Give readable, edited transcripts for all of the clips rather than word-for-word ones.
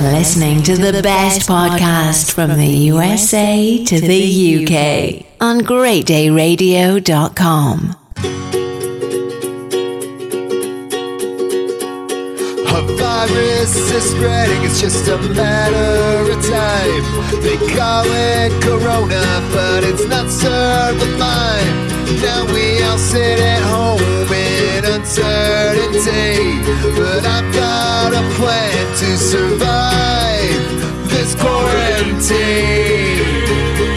listening to the best podcast from the USA to the UK on GreatDayRadio.com. A virus is spreading, it's just a matter of time. They call it Corona, but it's not surviving. Now we all sit at home in uncertainty, but I've got a plan to survive this quarantine.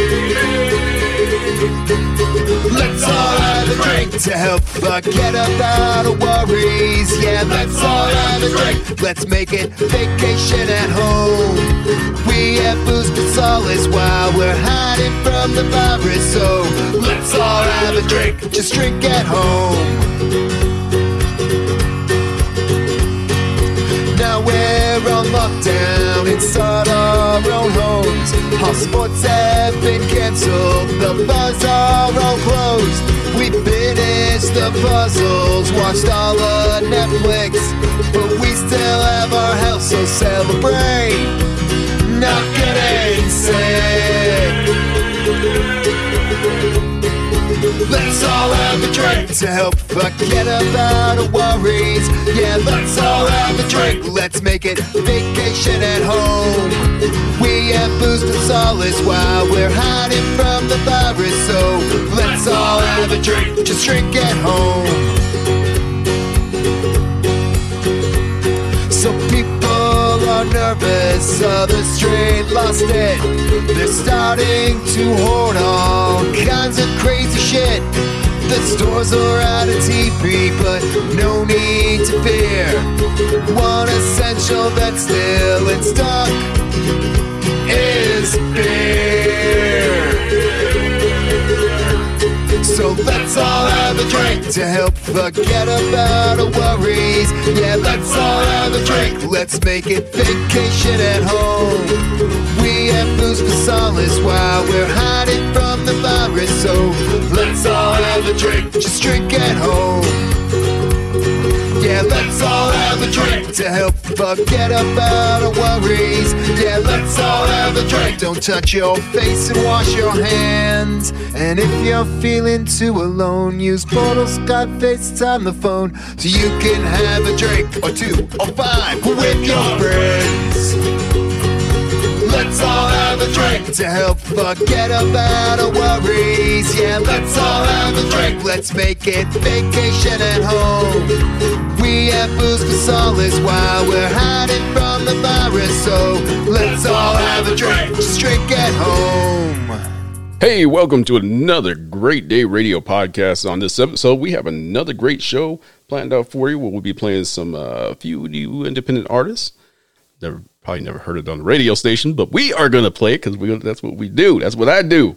Let's all have a drink to help forget about our worries. Yeah, let's all have a drink. Let's make it vacation at home. We have booze to solace while we're hiding from the virus. So let's all have a drink. Just drink at home. Now we're on lockdown inside our own homes. All sports have been cancelled, the bars are all closed. We finished the puzzles, watched all of Netflix, but we still have our health, so celebrate not getting sick. Let's all have a drink to help forget about our worries. Yeah, let's all have a drink. Let's make it vacation at home. We have booze to solace while we're hiding from the virus. So let's all have a drink. Just drink at home. Some people are nervous, others straight lost it. They're starting to hoard all kinds of crazy shit. The stores are out of TV, but no need to fear. One essential that's still in stock is beer. So let's all have a drink to help forget about our worries. Yeah, let's all have a drink. Let's make it vacation at home. We have booze for solace while we're hiding from the virus. So let's all have a drink. Just drink at home. Yeah, let's all have a drink to help forget about our worries. Yeah, let's all have a drink. Don't touch your face and wash your hands. And if you're feeling too alone, use Portal, Skype, FaceTime the phone, so you can have a drink or two or five with your friends. Let's all have a drink to help forget about our worries. Yeah, let's all have a drink. Let's make it vacation at home. We have booze for solace while we're hiding from the virus. So let's all have a drink. Just drink at home. Hey, welcome to another Great Day Radio podcast. On this episode, we have another great show planned out for you. We'll be playing some few new independent artists. Probably never heard it on the radio station, but we are going to play it because that's what we do. That's what I do.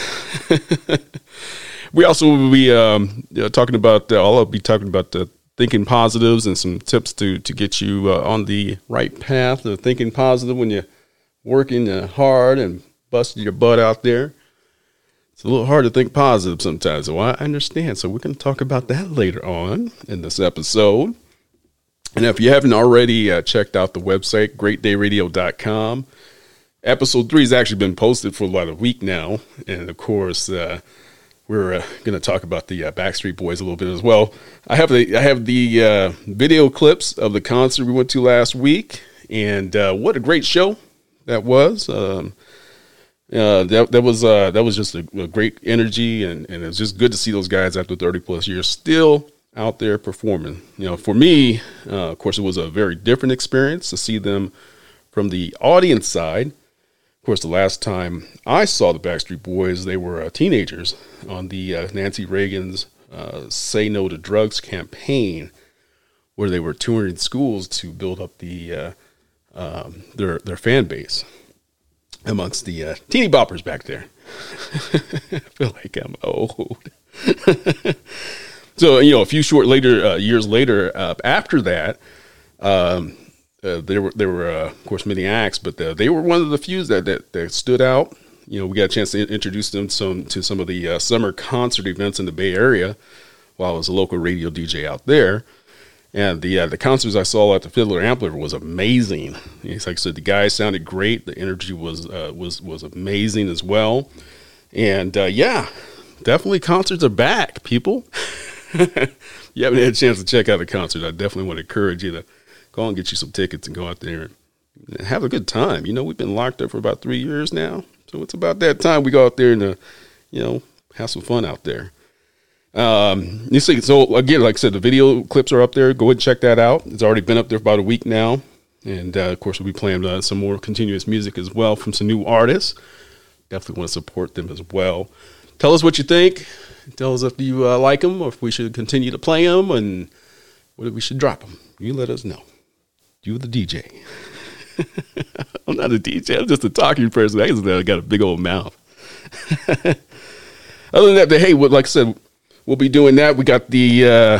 We also will be talking about, I'll be talking about thinking positives and some tips to get you on the right path of thinking positive when you're working hard and busting your butt out there. It's a little hard to think positive sometimes, so I understand. So we're going to talk about that later on in this episode. And if you haven't already checked out the website, GreatDayRadio.com, episode 3 has actually been posted for about a week now. And, of course, we're going to talk about the Backstreet Boys a little bit as well. I have the video clips of the concert we went to last week. And what a great show that was. That was just a great energy. And it was just good to see those guys after 30-plus years still out there performing. You know, for me, of course, it was a very different experience to see them from the audience side. Of course, the last time I saw the Backstreet Boys, they were teenagers on the Nancy Reagan's Say No to Drugs campaign, where they were touring schools to build up the their fan base amongst the teeny boppers back there. I feel like I'm old. So, a few years later, after that, there were of course, many acts, but they were one of the few that stood out. We got a chance to introduce them to some of the summer concert events in the Bay Area while I was a local radio DJ out there. And the concerts I saw at the Fiddler Ampler was amazing. Like I said, the guys sounded great. The energy was amazing as well. And yeah, definitely concerts are back, people. You haven't had a chance to check out a concert, I definitely want to encourage you to go and get you some tickets and go out there and have a good time. You know, we've been locked up for about 3 years now. So it's about that time we go out there and, have some fun out there. You see, so again, like I said, the video clips are up there. Go ahead and check that out. It's already been up there for about a week now. And of course, we'll be playing some more continuous music as well from some new artists. Definitely want to support them as well. Tell us what you think. Tell us if you like them or if we should continue to play them and whether we should drop them. You let us know. You the DJ. I'm not a DJ. I'm just a talking person. I got a big old mouth. Other than that, hey, like I said, we'll be doing that. We got the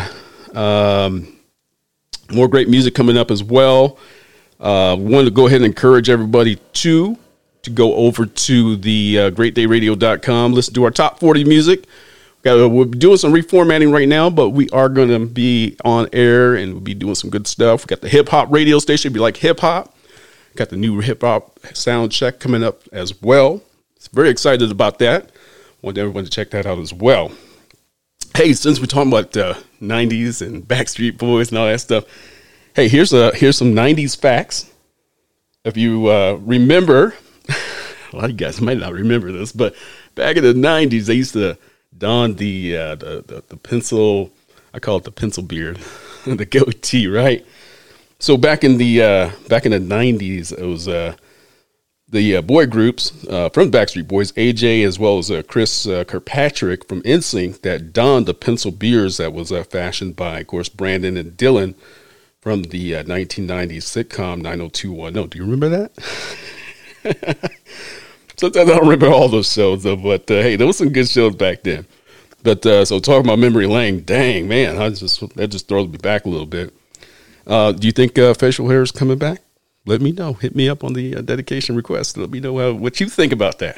more great music coming up as well. We wanted to go ahead and encourage everybody to go over to the greatdayradio.com. Listen to our top 40 music. We're doing some reformatting right now, but we are going to be on air and we'll be doing some good stuff. We got the hip hop radio station. If you like hip hop, got the new hip hop sound check coming up as well. Very excited about that. Want everyone to check that out as well. Hey, since we're talking about 90s and Backstreet Boys and all that stuff, hey, here's some 90s facts. If you remember, a lot of you guys might not remember this, but back in the 90s, they used to don the pencil, I call it the pencil beard, the goatee, right? So back in the 90s, it was the boy groups from Backstreet Boys, AJ as well as Chris Kirkpatrick from NSYNC that donned the pencil beards that was fashioned by, of course, Brandon and Dylan from the 1990s sitcom 90210. Do you remember that? Sometimes I don't remember all those shows, though, but hey, there was some good shows back then. But so talking about memory lane, dang, man, that just throws me back a little bit. Do you think facial hair is coming back? Let me know. Hit me up on the dedication request. Let me know what you think about that.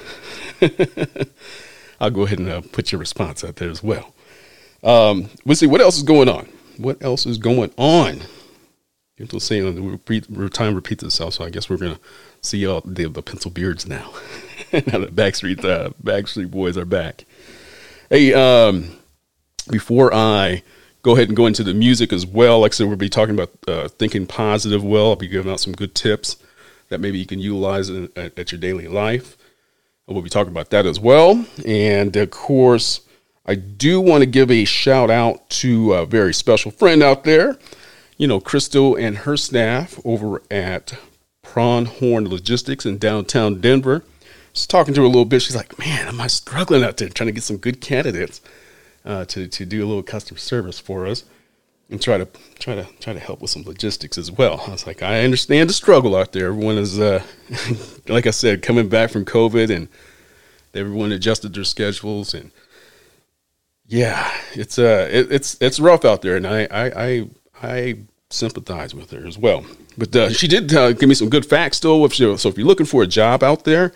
I'll go ahead and put your response out there as well. We'll see what else is going on. What else is going on? You're still saying time repeats itself, so I guess we're gonna see all the pencil beards now. Now that Backstreet Boys are back. Hey, before I go ahead and go into the music as well, like I said, we'll be talking about thinking positive. Well, I'll be giving out some good tips that maybe you can utilize at your daily life. We'll be talking about that as well. And of course, I do want to give a shout out to a very special friend out there. You know, Crystal and her staff over at Pronghorn Logistics in downtown Denver. Just talking to her a little bit. She's like, man, am I struggling out there trying to get some good candidates to do a little customer service for us and try to help with some logistics as well. I was like, I understand the struggle out there. Everyone is, like I said, coming back from COVID and everyone adjusted their schedules and yeah, it's rough out there. And I sympathize with her as well. But she did give me some good facts though. So if you're looking for a job out there,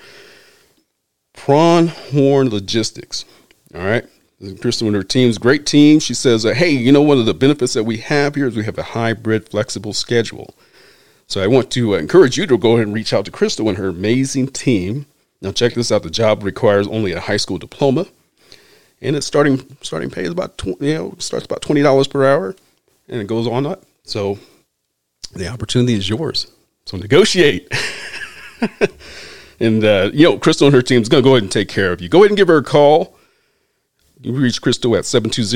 Pronghorn Logistics. All right. Crystal and her team's great team. She says, hey, you know, one of the benefits that we have here is we have a hybrid flexible schedule. So I want to encourage you to go ahead and reach out to Crystal and her amazing team. Now check this out. The job requires only a high school diploma and it's starting pay is about, starts about $20 per hour and it goes on up. So the opportunity is yours. So negotiate. And, Crystal and her team is going to go ahead and take care of you. Go ahead and give her a call. You can reach Crystal at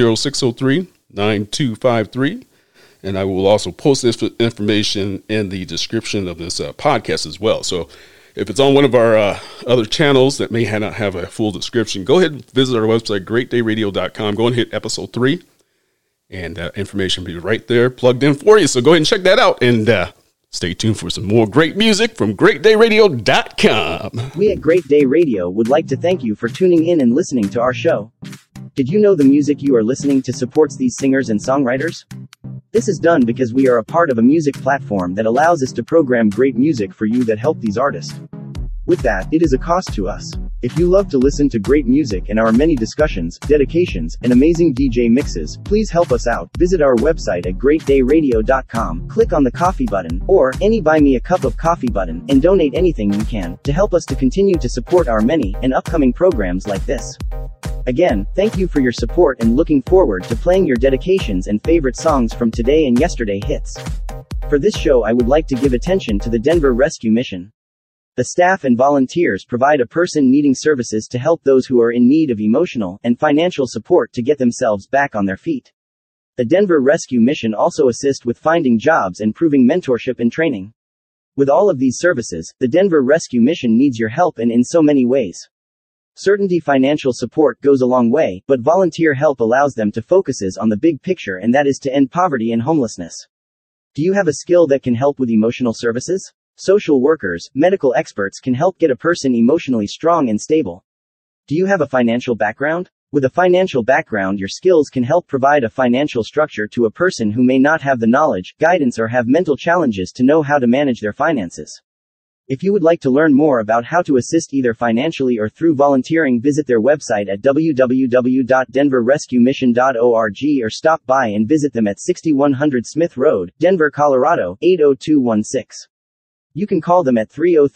720-603-9253. And I will also post this information in the description of this podcast as well. So if it's on one of our other channels that may not have a full description, go ahead and visit our website, greatdayradio.com. Go and hit episode 3. And information will be right there plugged in for you. So go ahead and check that out. And stay tuned for some more great music from greatdayradio.com. We at Great Day Radio would like to thank you for tuning in and listening to our show. Did you know the music you are listening to supports these singers and songwriters? This is done because we are a part of a music platform that allows us to program great music for you that help these artists. With that, it is a cost to us. If you love to listen to great music and our many discussions, dedications, and amazing DJ mixes, please help us out. Visit our website at greatdayradio.com, click on the coffee button, or any buy me a cup of coffee button, and donate anything you can to help us to continue to support our many and upcoming programs like this. Again, thank you for your support and looking forward to playing your dedications and favorite songs from today and yesterday hits. For this show, I would like to give attention to the Denver Rescue Mission. The staff and volunteers provide a person needing services to help those who are in need of emotional and financial support to get themselves back on their feet. The Denver Rescue Mission also assists with finding jobs and proving mentorship and training. With all of these services, the Denver Rescue Mission needs your help and in so many ways. Certainty financial support goes a long way, but volunteer help allows them to focus on the big picture, and that is to end poverty and homelessness. Do you have a skill that can help with emotional services? Social workers, medical experts can help get a person emotionally strong and stable. Do you have a financial background? With a financial background, your skills can help provide a financial structure to a person who may not have the knowledge, guidance, or have mental challenges to know how to manage their finances. If you would like to learn more about how to assist either financially or through volunteering, visit their website at www.denverrescuemission.org or stop by and visit them at 6100 Smith Road, Denver, Colorado, 80216. You can call them at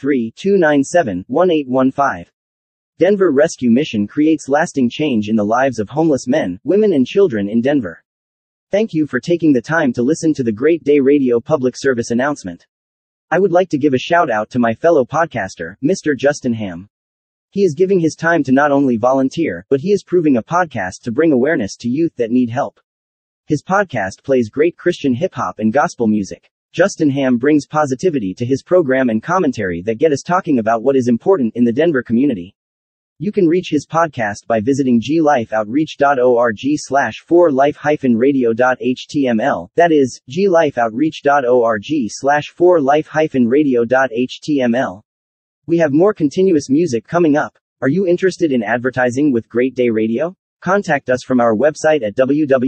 303-297-1815. Denver Rescue Mission creates lasting change in the lives of homeless men, women, and children in Denver. Thank you for taking the time to listen to the Great Day Radio public service announcement. I would like to give a shout out to my fellow podcaster, Mr. Justin Ham. He is giving his time to not only volunteer, but he is proving a podcast to bring awareness to youth that need help. His podcast plays great Christian hip-hop and gospel music. Justin Ham brings positivity to his program and commentary that get us talking about what is important in the Denver community. You can reach his podcast by visiting glifeoutreach.org/4life-radio.html. That is, glifeoutreach.org/4life-radio.html. We have more continuous music coming up. Are you interested in advertising with Great Day Radio? Contact us from our website at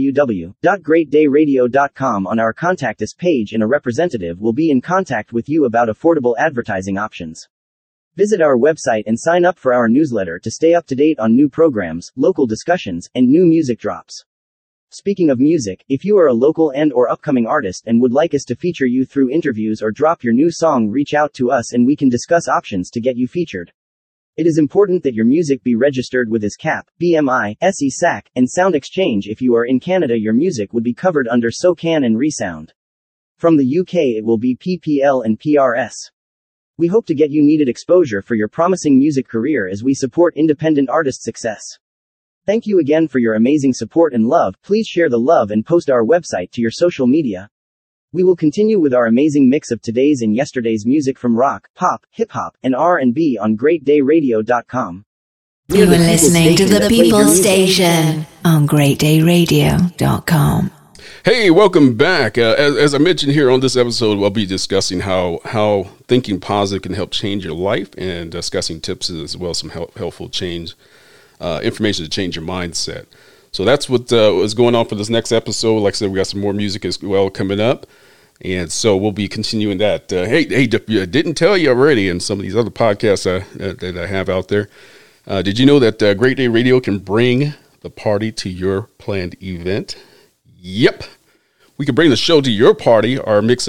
www.greatdayradio.com on our Contact Us page, and a representative will be in contact with you about affordable advertising options. Visit our website and sign up for our newsletter to stay up to date on new programs, local discussions, and new music drops. Speaking of music, if you are a local and/or upcoming artist and would like us to feature you through interviews or drop your new song, reach out to us and we can discuss options to get you featured. It is important that your music be registered with ASCAP, BMI, SESAC, and Sound Exchange. If you are in Canada, your music would be covered under SOCAN and ReSound. From the UK, it will be PPL and PRS. We hope to get you needed exposure for your promising music career as we support independent artist success. Thank you again for your amazing support and love. Please share the love and post our website to your social media. We will continue with our amazing mix of today's and yesterday's music from rock, pop, hip-hop, and R&B on GreatDayRadio.com. You are listening to the People Station on GreatDayRadio.com. Hey, welcome back. As I mentioned here on this episode, I'll be discussing how thinking positive can help change your life, and discussing tips as well, some helpful change, information to change your mindset. So that's what is going on for this next episode. Like I said, we got some more music as well coming up, and so we'll be continuing that. Hey, I didn't tell you already in some of these other podcasts that I have out there. Did you know that Great Day Radio can bring the party to your planned event? Yep. We can bring the show to your party. Our mixed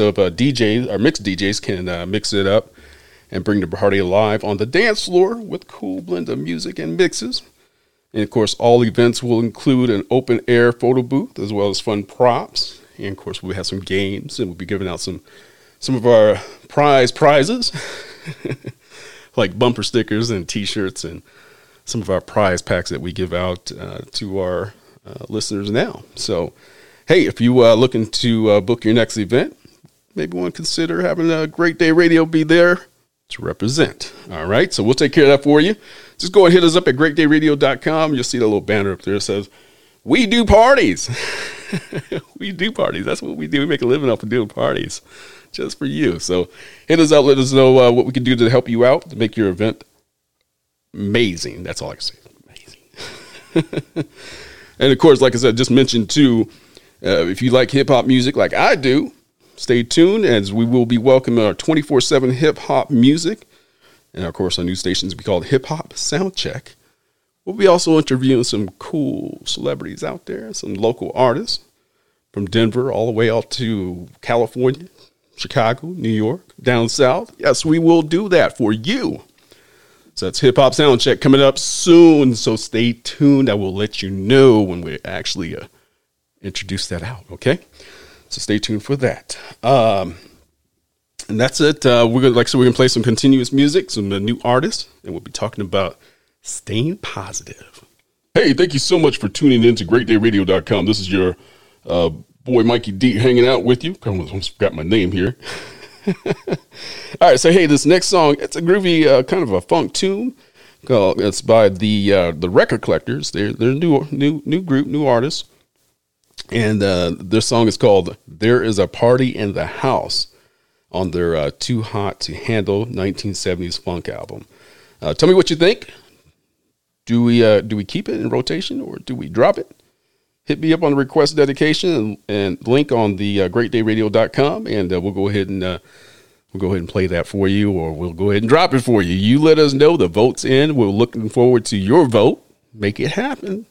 DJs can mix it up and bring the party alive on the dance floor with cool blend of music and mixes. And of course, all events will include an open air photo booth as well as fun props. And of course, we'll have some games, and we'll be giving out some of our prizes like bumper stickers and t-shirts, and some of our prize packs that we give out to our listeners now. So, hey, if you are looking to book your next event, maybe want to consider having a Great Day Radio be there to represent. All right, so we'll take care of that for you. Just go and hit us up at greatdayradio.com. You'll see the little banner up there that says, "We do parties." We do parties. That's what we do. We make a living off of doing parties just for you. So hit us up. Let us know what we can do to help you out to make your event amazing. That's all I can say. Amazing. And of course, like I said, just mentioned too, if you like hip hop music like I do, stay tuned as we will be welcoming our 24/7 hip hop music And of course, our new station is called Hip Hop Soundcheck. We'll be also interviewing some cool celebrities out there, some local artists from Denver all the way out to California, Chicago, New York, down south. Yes, we will do that for you. So that's Hip Hop Soundcheck coming up soon. So stay tuned. I will let you know when we actually introduce that out. Okay. So stay tuned for that. And that's it. We're gonna play some continuous music, some new artists, and we'll be talking about staying positive. Hey, thank you so much for tuning in to GreatDayRadio.com. This is your boy Mikey D hanging out with you. I almost forgot my name here. All right, so hey, this next song, it's a groovy kind of a funk tune. It's by the Record Collectors. They're a new group, new artists, and their song is called "There Is a Party in the House" on their Too Hot to Handle 1970s funk album. Tell me what you think. Do we keep it in rotation or do we drop it? Hit me up on the request dedication and link on the GreatDayRadio.com, and we'll go ahead and play that for you, or we'll go ahead and drop it for you. You let us know. The vote's in. We're looking forward to your vote. Make it happen.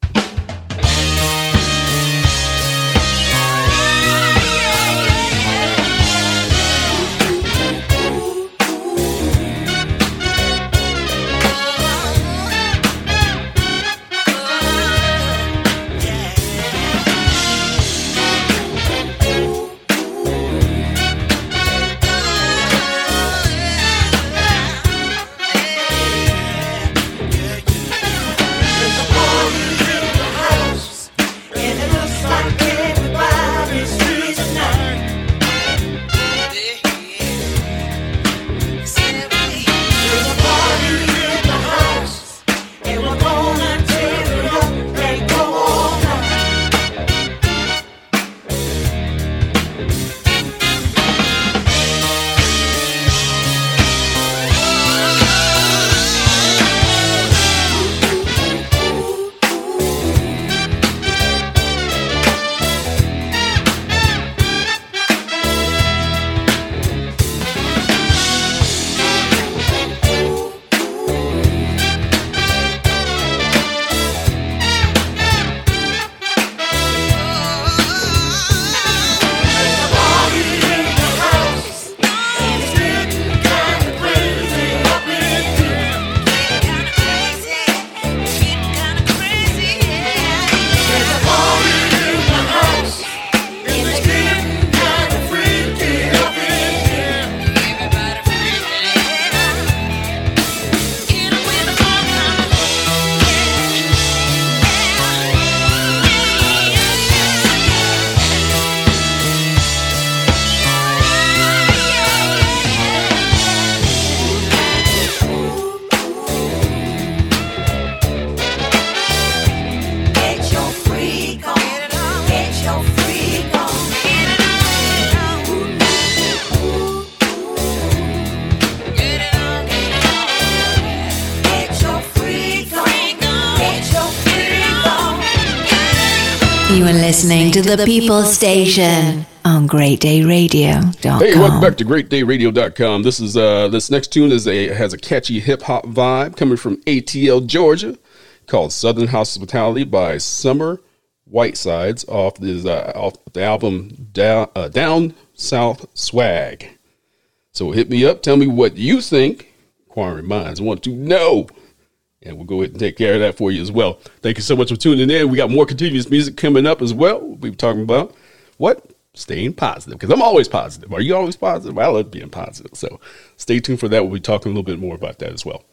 You are listening to the People Station on GreatDayRadio.com. Hey, welcome back to GreatDayRadio.com. This is this next tune has a catchy hip hop vibe coming from ATL, Georgia, called "Southern Hospitality" by Summer Whitesides off the album Down South Swag. So hit me up, tell me what you think. Inquiring minds want to know. And we'll go ahead and take care of that for you as well. Thank you so much for tuning in. We got more continuous music coming up as well. We'll be talking about what? Staying positive. Because I'm always positive. Are you always positive? I love being positive. So stay tuned for that. We'll be talking a little bit more about that as well.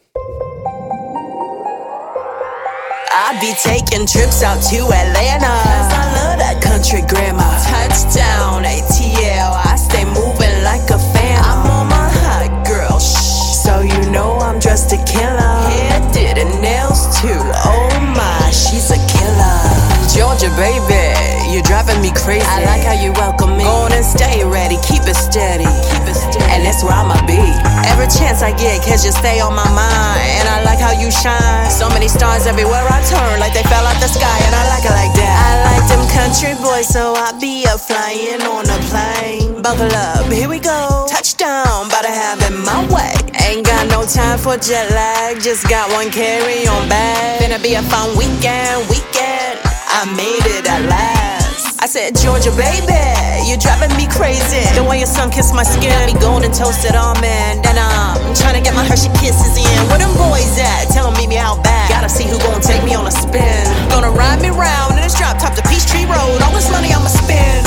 I be taking trips out to Atlanta, 'cause I love that country grandma. Touchdown, ATL, I stay moving like a fan. I'm on my hot girl, so you know I'm dressed to kill her. Hair did and nails too, oh my, she's a killer. Georgia, baby, you're driving me crazy. I like how you welcome me. Go on and stay ready, keep it steady. And that's where I'ma be every chance I get, 'cause you stay on my mind. And I like how you shine. So many stars everywhere I turn, like they fell out the sky. And I like it like that. I like them country boys, so I be up flying on a plane. Buckle up, here we go. Touchdown, bout to have it my way. Ain't got no No time for jet lag, just got one carry-on bag. Finna be a fun weekend. I made it at last. I said, Georgia, baby, you're driving me crazy. The way your sun kissed my skin, got me golden toasted almond. And I'm trying to get my Hershey kisses in. Where them boys at? Tell them meet me out back. Gotta see who gon' take me on a spin. Gonna ride me round in this drop top to Peachtree Road. All this money I'ma spend.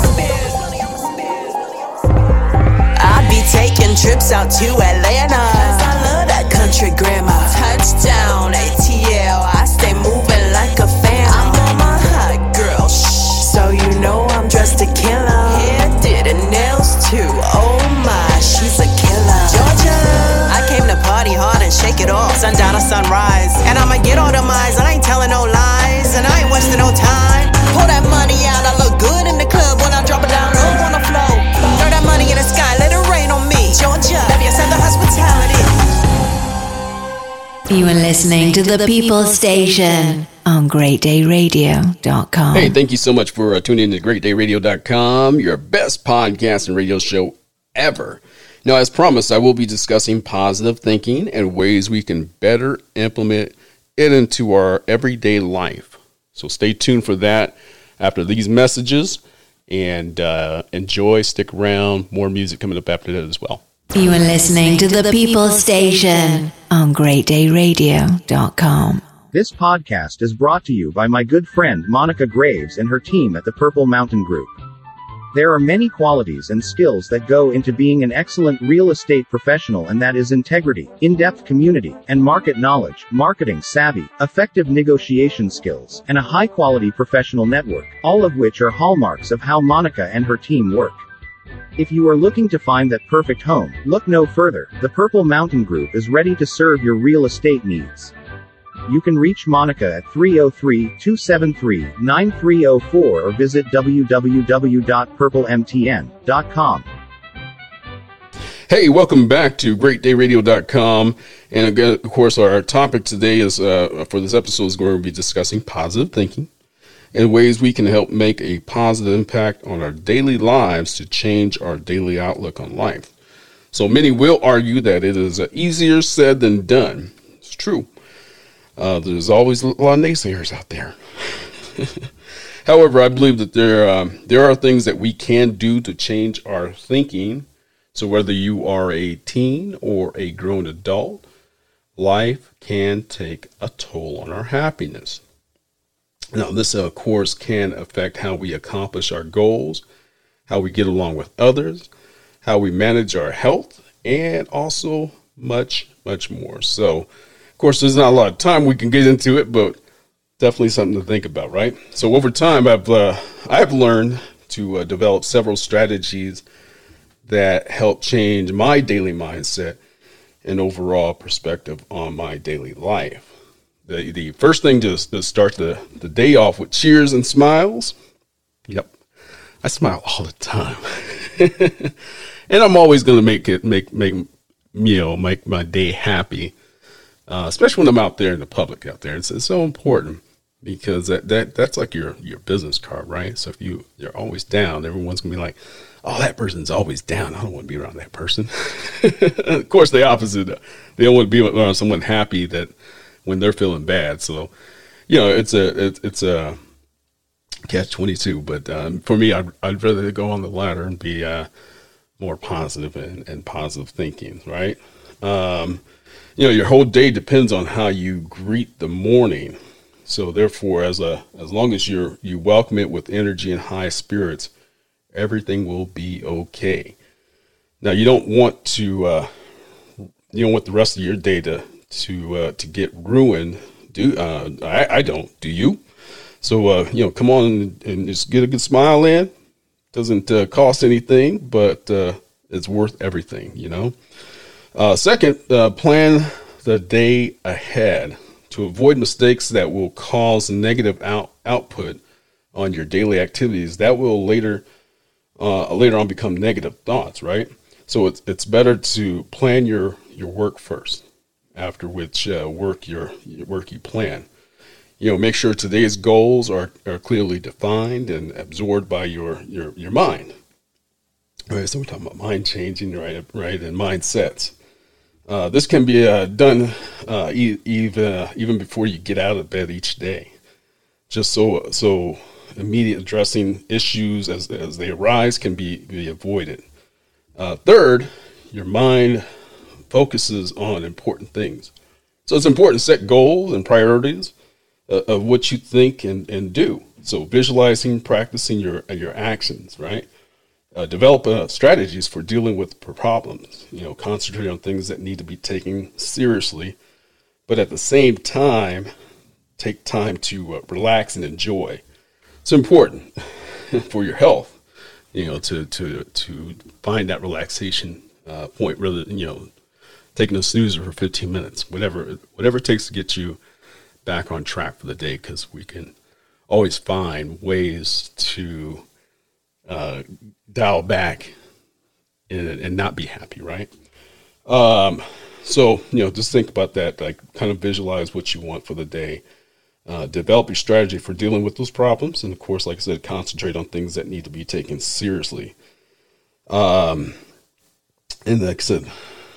I be taking trips out to Atlanta, 'cause I love that country grammar. Touchdown, ATL, I stay moving like a fan. I'm on my hot girl, so you know I'm dressed to kill her. Hair did and nails too, oh my, she's a killer. Georgia, I came to party hard and shake it off, sundown to sunrise. And I'ma get all the miles, I ain't telling no lies, and I ain't wasting no time. Pull that money out, I look good in the club when I drop it down low on the floor. Throw that money in the sky, let it rain on me. Georgia, baby, I send the hospitality. You are listening to the People Station on GreatDayRadio.com. Hey, thank you so much for tuning in to GreatDayRadio.com, your best podcast and radio show ever. Now, as promised, I will be discussing positive thinking and ways we can better implement it into our everyday life. So stay tuned for that after these messages, and enjoy, stick around, more music coming up after that as well. You are listening to the People Station on GreatDayRadio.com. This podcast is brought to you by my good friend Monica Graves and her team at the Purple Mountain Group. There are many qualities and skills that go into being an excellent real estate professional, and that is integrity, in-depth community and market knowledge, marketing savvy, effective negotiation skills, and a high-quality professional network, all of which are hallmarks of how Monica and her team work. If you are looking to find that perfect home, look no further. The Purple Mountain Group is ready to serve your real estate needs. You can reach Monica at 303-273-9304 or visit www.purplemtn.com. Hey, welcome back to GreatDayRadio.com. And again, of course, our topic today is for this episode is going to be discussing positive thinking and ways we can help make a positive impact on our daily lives to change our daily outlook on life. So many will argue that it is easier said than done. It's true. There's always a lot of naysayers out there. However, I believe that there are things that we can do to change our thinking. So whether you are a teen or a grown adult, life can take a toll on our happiness. Now, this, of course, can affect how we accomplish our goals, how we get along with others, how we manage our health, and also much, much more. So, of course, there's not a lot of time we can get into it, but definitely something to think about, right? So over time, I've learned to develop several strategies that help change my daily mindset and overall perspective on my daily life. The first thing to start the day off with cheers and smiles. Yep, I smile all the time, and I'm always going to make my day happy. Especially when I'm out there in the public out there. It's so important because that's like your business card, right? So if you're always down, everyone's gonna be like, oh, that person's always down. I don't want to be around that person. Of course, the opposite. They don't want to be around someone happy that when they're feeling bad. So, it's a catch-22. But for me, I'd rather go on the latter and be more positive and positive thinking, right? Your whole day depends on how you greet the morning. So therefore, as long as you welcome it with energy and high spirits, everything will be okay. Now, you don't want the rest of your day to get ruined. I don't. Do you? So come on and just get a good smile in. Doesn't cost anything, but it's worth everything. Second, plan the day ahead to avoid mistakes that will cause negative output on your daily activities. That will later on become negative thoughts, right? So it's better to plan your work first, after which work you plan. Make sure today's goals are clearly defined and absorbed by your mind. All right, so we're talking about mind changing, right, and mindsets. This can be done even before you get out of bed each day, just so immediate addressing issues as they arise can be avoided. Third, your mind focuses on important things. So it's important to set goals and priorities of what you think and do. So visualizing, practicing your actions, right? Develop strategies for dealing with problems. Concentrate on things that need to be taken seriously, but at the same time, take time to relax and enjoy. It's important for your health, to find that relaxation point rather than taking a snoozer for 15 minutes, whatever it takes to get you back on track for the day, because we can always find ways to dial back and not be happy, right? So just think about that, like kind of visualize what you want for the day. Develop your strategy for dealing with those problems. And of course, like I said, concentrate on things that need to be taken seriously. And like I said,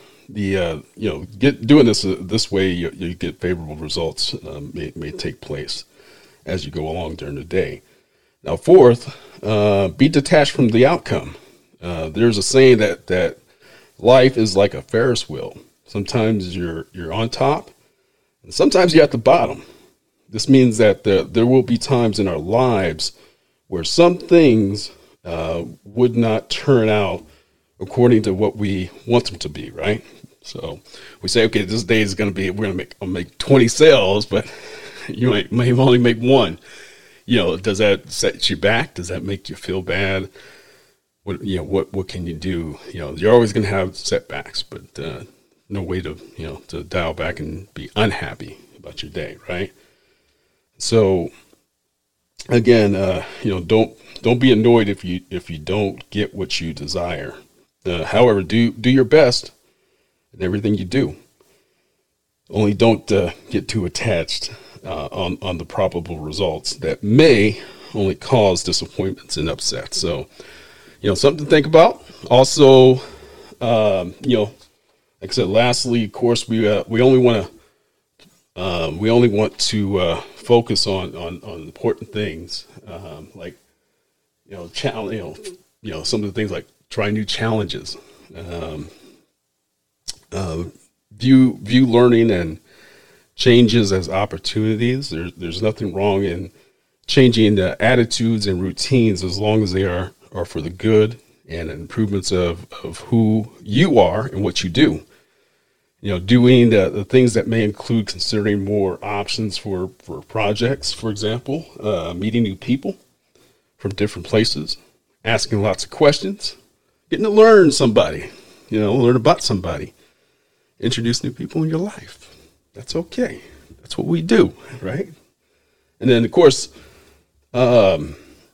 doing this way, you get favorable results may take place as you go along during the day. Now, fourth, be detached from the outcome. There's a saying that life is like a Ferris wheel. Sometimes you're on top, and sometimes you're at the bottom. This means that there will be times in our lives where some things would not turn out according to what we want them to be, right? So we say, okay, this day is going to be, I'll make 20 sales, but you may only make one. Does that set you back? Does that make you feel bad? What can you do? You're always going to have setbacks, but no way to dial back and be unhappy about your day, right? So again, don't be annoyed if you don't get what you desire. However, do your best in everything you do. Only don't get too attached on the probable results that may only cause disappointments and upsets. So, something to think about. Also, like I said, lastly, of course, we only want to focus on important things, like some of the things like try new challenges, view learning and changes as opportunities. There's nothing wrong in changing the attitudes and routines as long as they are for the good and improvements of who you are and what you do. Doing the things that may include considering more options for projects, for example, meeting new people from different places, asking lots of questions, getting to learn somebody, learn about somebody, introduce new people in your life. That's okay. That's what we do, right? And then, of course, by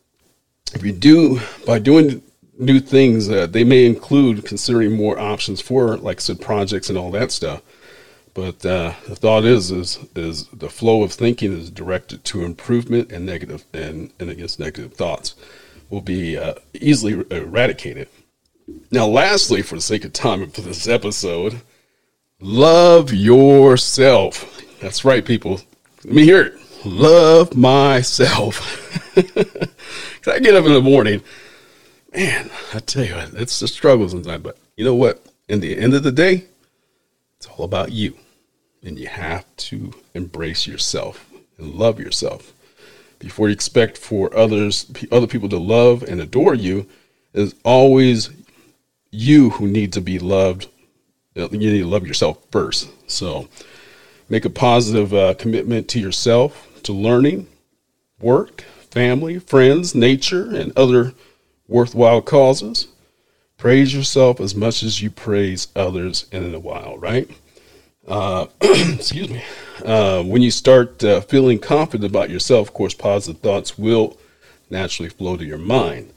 doing new things, they may include considering more options for, like I said, projects and all that stuff. But the thought is the flow of thinking is directed to improvement, and negative and against negative thoughts will be easily eradicated. Now, lastly, for the sake of time and for this episode, love yourself. That's right, people. Let me hear it. Love myself. Because I get up in the morning, man, I tell you, it's a struggle sometimes. But you know what? In the end of the day, it's all about you. And you have to embrace yourself and love yourself. Before you expect for other people to love and adore you, it's always you who need to be loved. You need to love yourself first. So make a positive commitment to yourself, to learning, work, family, friends, nature, and other worthwhile causes. Praise yourself as much as you praise others in a while, right? Excuse me. When you start feeling confident about yourself, of course, positive thoughts will naturally flow to your mind.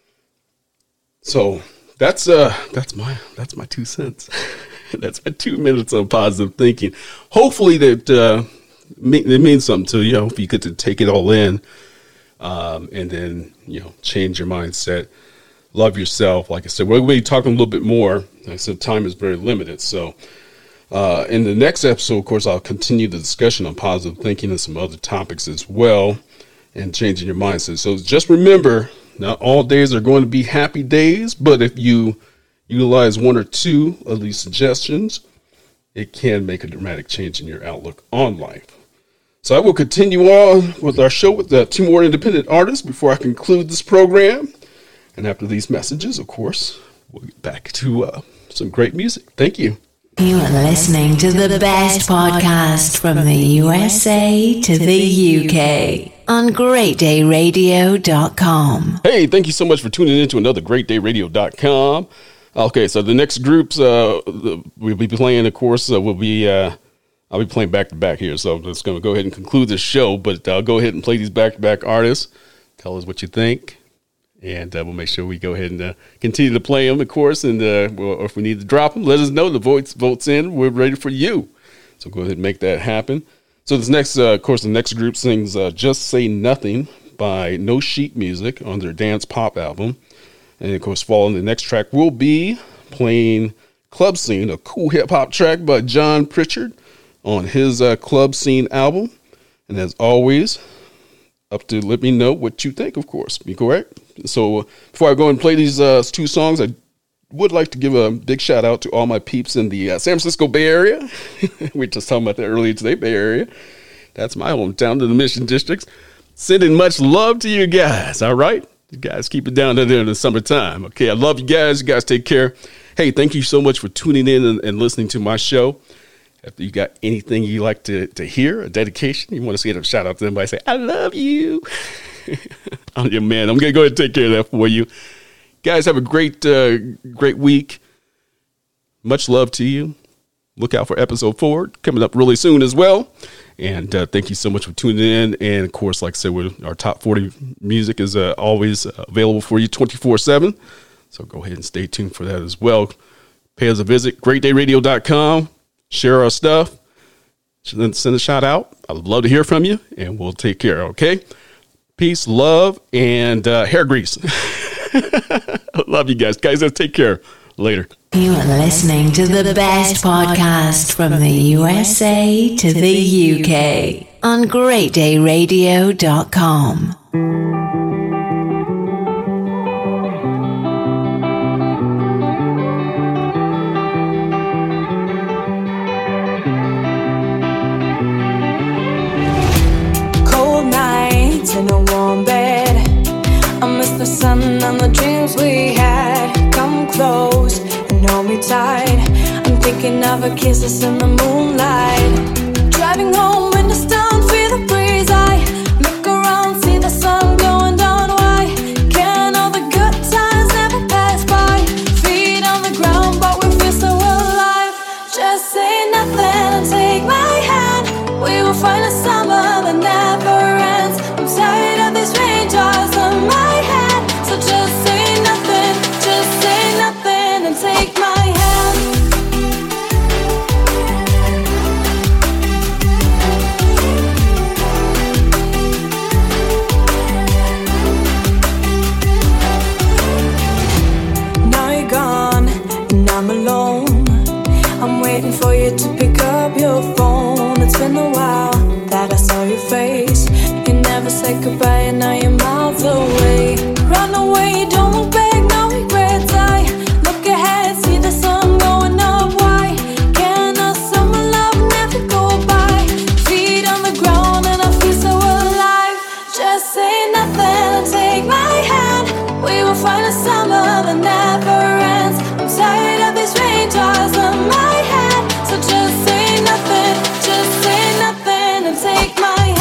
So that's my 2 cents. That's my 2 minutes of positive thinking. Hopefully that it means something to you. If you get to take it all in, and then change your mindset. Love yourself. Like I said, we're going to be talking a little bit more. Like I said, time is very limited, so In the next episode, of course, I'll continue the discussion on positive thinking and some other topics as well, and changing your mindset. So just remember, not all days are going to be happy days, but if you utilize one or two of these suggestions, it can make a dramatic change in your outlook on life. So I will continue on with our show with two more independent artists before I conclude this program. And after these messages, of course, we'll get back to some great music. Thank you. You are listening to the best podcast from the USA to the UK on GreatDayRadio.com. Hey, thank you so much for tuning in to another GreatDayRadio.com. Okay, so the next groups we'll be playing, of course, I'll be playing back-to-back here, so I'm just going to go ahead and conclude this show, but I'll go ahead and play these back-to-back artists. Tell us what you think, and we'll make sure we go ahead and continue to play them, of course, and or if we need to drop them, let us know. The votes in. We're ready for you. So go ahead and make that happen. So this next, of course, the next group sings Just Say Nothing by No Sheet Music on their dance pop album. And, of course, following the next track, we'll be playing Club Scene, a cool hip-hop track by John Pritchard on his Club Scene album. And as always, up to let me know what you think, of course. Be correct? So before I go and play these two songs, I would like to give a big shout-out to all my peeps in the San Francisco Bay Area. We were just talking about that earlier today, Bay Area. That's my hometown, to the Mission Districts. Sending much love to you guys, all right? You guys keep it down there in the summertime. Okay, I love you guys. You guys take care. Hey, thank you so much for tuning in and listening to my show. If you got anything you like to hear, a dedication, you want to get a shout out to somebody, say, I love you. I'm your man. I'm going to go ahead and take care of that for you. Guys, have a great week. Much love to you. Look out for episode 4 coming up really soon as well. And thank you so much for tuning in. And, of course, like I said, our top 40 music is always available for you 24/7. So go ahead and stay tuned for that as well. Pay us a visit, GreatDayRadio.com. Share our stuff. Send a shout out. I'd love to hear from you. And we'll take care, okay? Peace, love, and hair grease. I love you guys. Guys, take care. Later. You are listening to the best podcast from the USA to the UK on GreatDayRadio.com. Cold nights in a warm bed, I miss the sun and the dreams we had. Come close and hold me tight. I'm thinking of our kisses in the moonlight. Driving home, windows down, feel the breeze. I look around, see the sun going down. Why can't all the good times never pass by? Feet on the ground, but we feel so alive. Just say nothing and take my hand. We will find a summer that never ends. I'm tired of these raindrops on my head. So just say nothing and take my hand. Now you're gone and I'm alone. I'm waiting for you to pick up your phone. It's been a while that I saw your face. You never said goodbye and now you're miles away. Run away, don't look back, no regrets. I look ahead, see the sun going up. Why can't our summer love never go by? Feet on the ground and I feel so alive. Just say nothing and take my hand. We will find a summer that never ends. I'm tired of these raindrops on my head. So just say nothing and take my hand.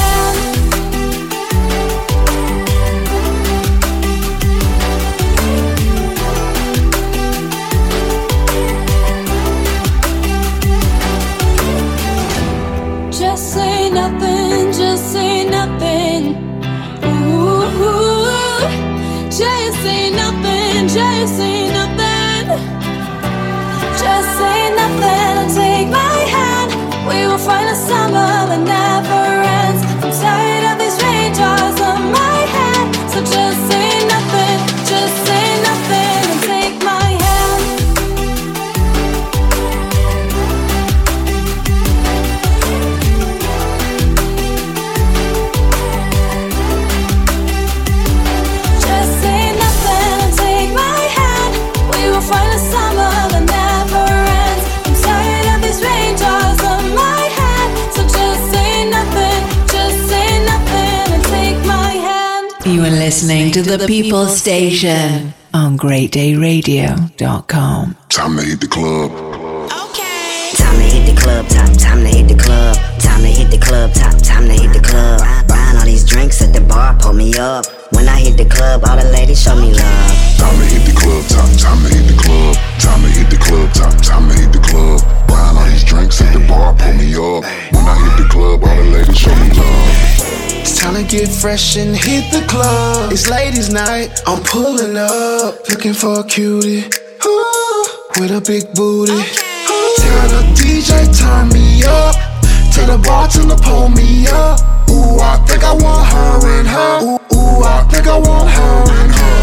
listening to the People Station on GreatDayRadio.com. Time to hit the club. Okay. Time to hit the club, time to hit the club. Time to hit the club, time to hit the club. Buying all these drinks at the bar, pull me up. When I hit the club, all the ladies show me love. Time to hit the club, time to hit the club. Time to hit the club, time to hit the club. Buying all these drinks at the bar, pull me up. When I hit the club, all the ladies show me love. It's time to get fresh and hit the club. It's ladies' night, I'm pulling up, looking for a cutie, ooh, with a big booty. Tell the DJ turn me up, tell the bartender pull me up. Ooh, I think I want her and her. Ooh, I think I want her and her.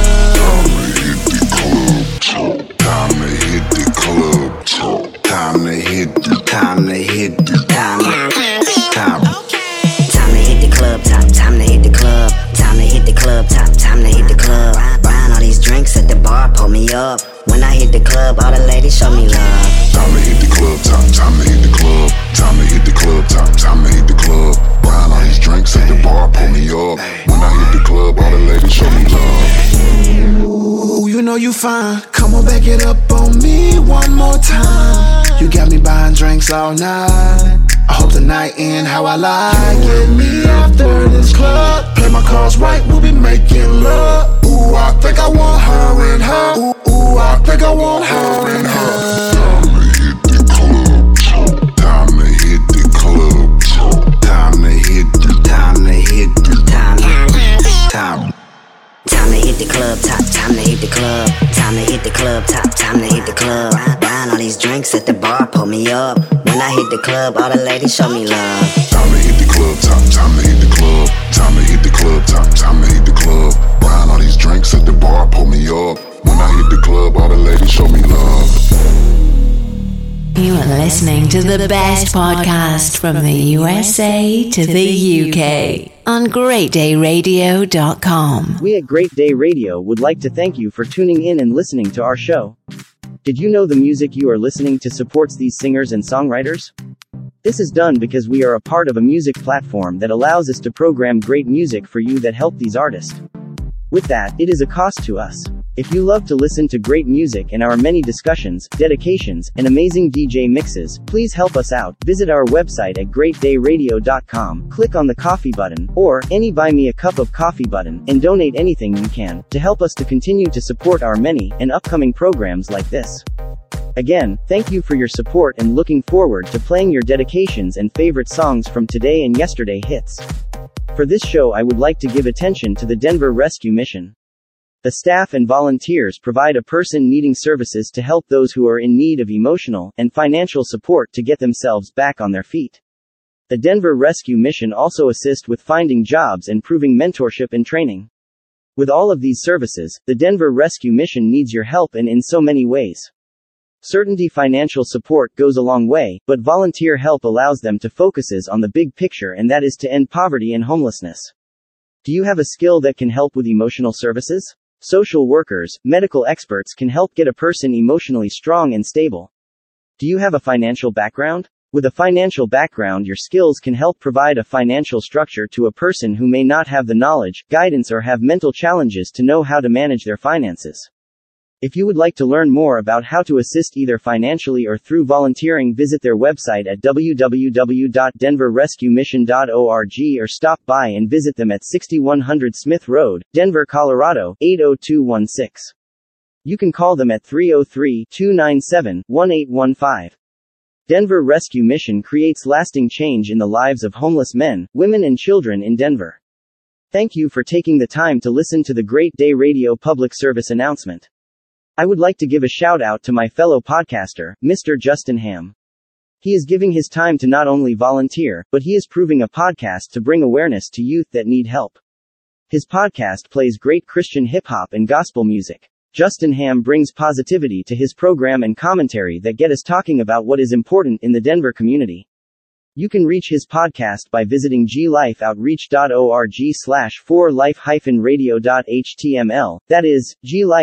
Time to hit the club. Time to hit the club. Time to hit the Time to hit the club, time to hit the club. Time to hit the club, time to hit the club. Buying all these drinks at the bar, pull me up. When I hit the club, all the ladies show me love. Time to hit the club, time to hit the club. Time to hit the club, time to hit the club. Buying all these drinks at the bar, pull me up. When I hit the club, all the ladies show me love. Ooh, you know you fine. Come on, back it up on me one more time. You got me buying drinks all night. I hope the night end how I like. Get me after this club. Play my cards right, we'll be making love. Ooh, I think I want her and her. Ooh, I think I want her and her. Time to hit the club. Time to hit the club. Time to hit the Time to hit the club, time to hit the club. Time to hit the club, time to hit the club. Buying all these drinks at the bar, pull me up. When I hit the club, all the ladies show me love. Time to hit the club, time to hit the club. Time to hit the club, time to hit the club. Buying all these drinks at the bar, pull me up. When I hit the club, all the ladies show me love. You are listening to the best podcast from the USA to the UK on GreatDayRadio.com. We at Great Day Radio would like to thank you for tuning in and listening to our show. Did you know the music you are listening to supports these singers and songwriters? This is done because we are a part of a music platform that allows us to program great music for you that help these artists. With that, it is a cost to us. If you love to listen to great music and our many discussions, dedications, and amazing DJ mixes, please help us out. Visit our website at greatdayradio.com, click on the coffee button, or any buy me a cup of coffee button, and donate anything you can, to help us to continue to support our many, and upcoming programs like this. Again, thank you for your support and looking forward to playing your dedications and favorite songs from today and yesterday hits. For this show I would like to give attention to the Denver Rescue Mission. The staff and volunteers provide a person needing services to help those who are in need of emotional and financial support to get themselves back on their feet. The Denver Rescue Mission also assists with finding jobs and proving mentorship and training. With all of these services, the Denver Rescue Mission needs your help in so many ways. Certainty financial support goes a long way, but volunteer help allows them to focus on the big picture, and that is to end poverty and homelessness. Do you have a skill that can help with emotional services? Social workers, medical experts can help get a person emotionally strong and stable. Do you have a financial background? With a financial background, your skills can help provide a financial structure to a person who may not have the knowledge, guidance, or have mental challenges to know how to manage their finances. If you would like to learn more about how to assist either financially or through volunteering, visit their website at www.denverrescuemission.org or stop by and visit them at 6100 Smith Road, Denver, Colorado, 80216. You can call them at 303-297-1815. Denver Rescue Mission creates lasting change in the lives of homeless men, women, and children in Denver. Thank you for taking the time to listen to the Great Day Radio public service announcement. I would like to give a shout out to my fellow podcaster, Mr. Justin Ham. He is giving his time to not only volunteer, but he is proving a podcast to bring awareness to youth that need help. His podcast plays great Christian hip-hop and gospel music. Justin Ham brings positivity to his program and commentary that get us talking about what is important in the Denver community. You can reach his podcast by visiting glifeoutreach.org/4life-radio.html. That is,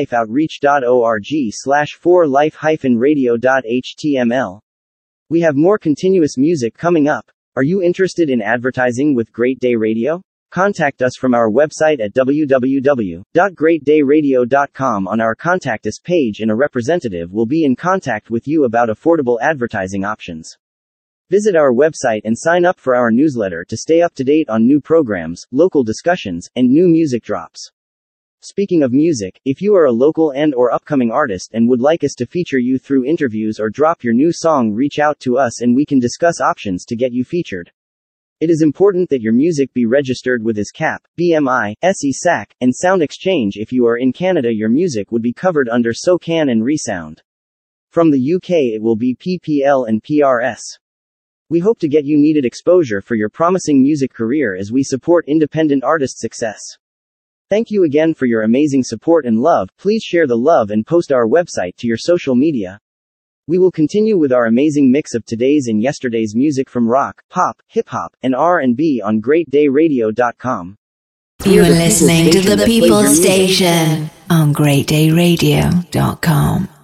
glifeoutreach.org/4life-radio.html. We have more continuous music coming up. Are you interested in advertising with Great Day Radio? Contact us from our website at www.greatdayradio.com. On our Contact Us page, and a representative will be in contact with you about affordable advertising options. Visit our website and sign up for our newsletter to stay up to date on new programs, local discussions, and new music drops. Speaking of music, if you are a local and/or upcoming artist and would like us to feature you through interviews or drop your new song, reach out to us and we can discuss options to get you featured. It is important that your music be registered with ASCAP, BMI, SESAC, and Sound Exchange. If you are in Canada, your music would be covered under SOCAN and ReSound. From the UK, it will be PPL and PRS. We hope to get you needed exposure for your promising music career as we support independent artist success. Thank you again for your amazing support and love. Please share the love and post our website to your social media. We will continue with our amazing mix of today's and yesterday's music from rock, pop, hip-hop, and R&B on GreatDayRadio.com. You're listening to the People Station on GreatDayRadio.com.